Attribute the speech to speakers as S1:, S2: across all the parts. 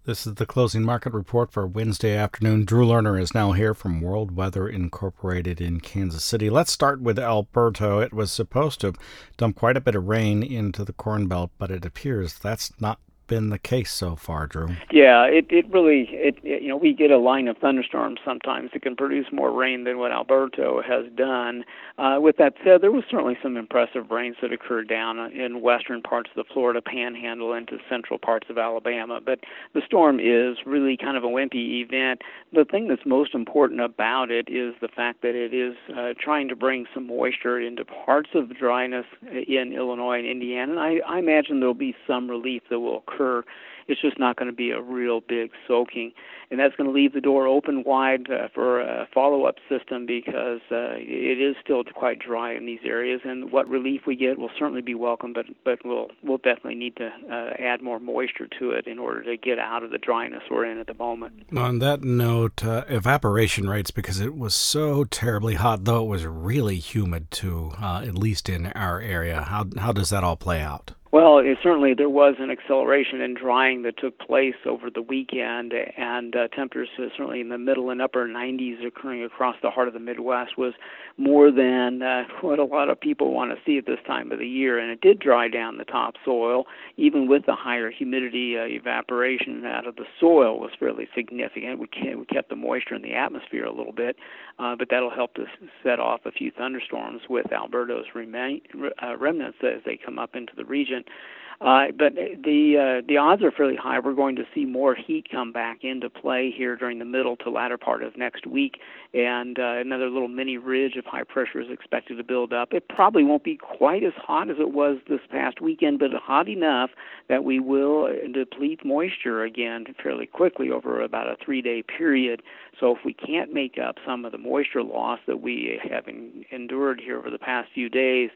S1: This is the closing market report for Wednesday afternoon. Drew Lerner is now here from World Weather Incorporated in Kansas City. Let's start with Alberto. It was supposed to dump quite a bit of rain into the Corn Belt, but it appears that's not been the case so far, Drew.
S2: Yeah, it really we get a line of thunderstorms sometimes that can produce more rain than what Alberto has done. With that said, there was certainly some impressive rains that occurred down in western parts of the Florida Panhandle into central parts of Alabama. But the storm is really kind of a wimpy event. The thing that's most important about it is the fact that it is trying to bring some moisture into parts of the dryness in Illinois and Indiana. And I imagine there will be some relief that will occur. It's just not going to be a real big soaking. And that's going to leave the door open wide for a follow-up system because it is still quite dry in these areas. And what relief we get will certainly be welcome, but we'll definitely need to add more moisture to it in order to get out of the dryness we're in at the moment.
S1: On that note, evaporation rates, because it was so terribly hot, though it was really humid too, at least in our area. How does that all play out?
S2: Well, certainly there was an acceleration in drying that took place over the weekend, and temperatures certainly in the middle and upper 90s occurring across the heart of the Midwest was more than what a lot of people want to see at this time of the year. And it did dry down the topsoil. Even with the higher humidity, evaporation out of the soil was fairly significant. We kept the moisture in the atmosphere a little bit, but that'll help to set off a few thunderstorms with Alberto's remnants as they come up into the region. But the odds are fairly high. We're going to see more heat come back into play here during the middle to latter part of next week, and another little mini ridge of high pressure is expected to build up. It probably won't be quite as hot as it was this past weekend, but hot enough that we will deplete moisture again fairly quickly over about a 3-day period. So if we can't make up some of the moisture loss that we have endured here over the past few days,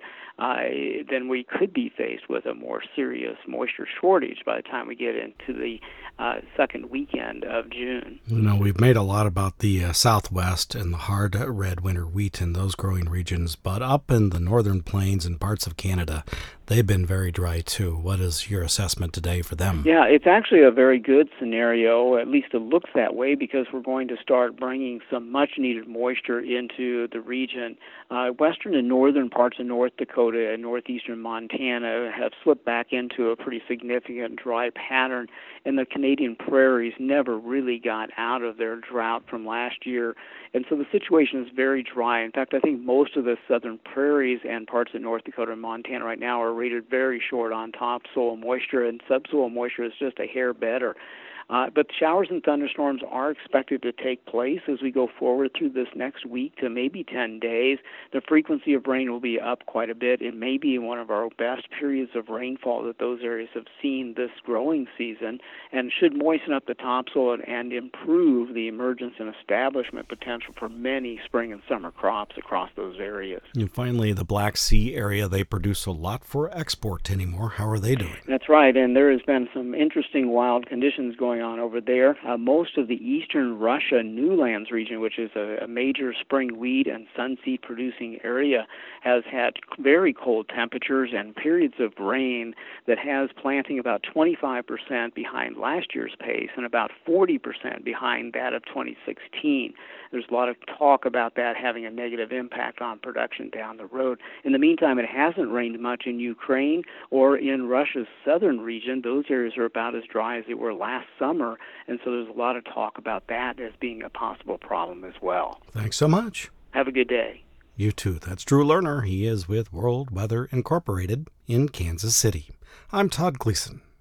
S2: then we could be faced with a more serious moisture shortage by the time we get into the second weekend of June.
S1: We've made a lot about the Southwest and the hard red winter wheat in those growing regions, but up in the northern plains and parts of Canada, they've been very dry too. What is your assessment today for them?
S2: Yeah, it's actually a very good scenario, at least it looks that way, because we're going to start bringing some much-needed moisture into the region. Western and northern parts of North Dakota and northeastern Montana have slipped back into a pretty significant dry pattern, and the Canadian prairies never really got out of their drought from last year. And so the situation is very dry. In fact, I think most of the southern prairies and parts of North Dakota and Montana right now are rated very short on topsoil moisture, and subsoil moisture is just a hair better. But showers and thunderstorms are expected to take place as we go forward through this next week to maybe 10 days. The frequency of rain will be up quite a bit. It may be one of our best periods of rainfall that those areas have seen this growing season, and should moisten up the topsoil and improve the emergence and establishment potential for many spring and summer crops across those areas.
S1: And finally, the Black Sea area, they produce a lot for export anymore. How are they doing?
S2: That's right, and there has been some interesting wild conditions going on over there. Most of the eastern Russia Newlands region, which is a major spring wheat and sunseed producing area, has had very cold temperatures and periods of rain that has planting about 25% behind last year's pace and about 40% behind that of 2016. There's a lot of talk about that having a negative impact on production down the road. In the meantime, it hasn't rained much in Ukraine or in Russia's southern region. Those areas are about as dry as they were last summer, and so there's a lot of talk about that as being a possible problem as well.
S1: Thanks so much.
S2: Have a good day.
S1: You too. That's Drew Lerner. He is with World Weather Incorporated in Kansas City. I'm Todd Gleason.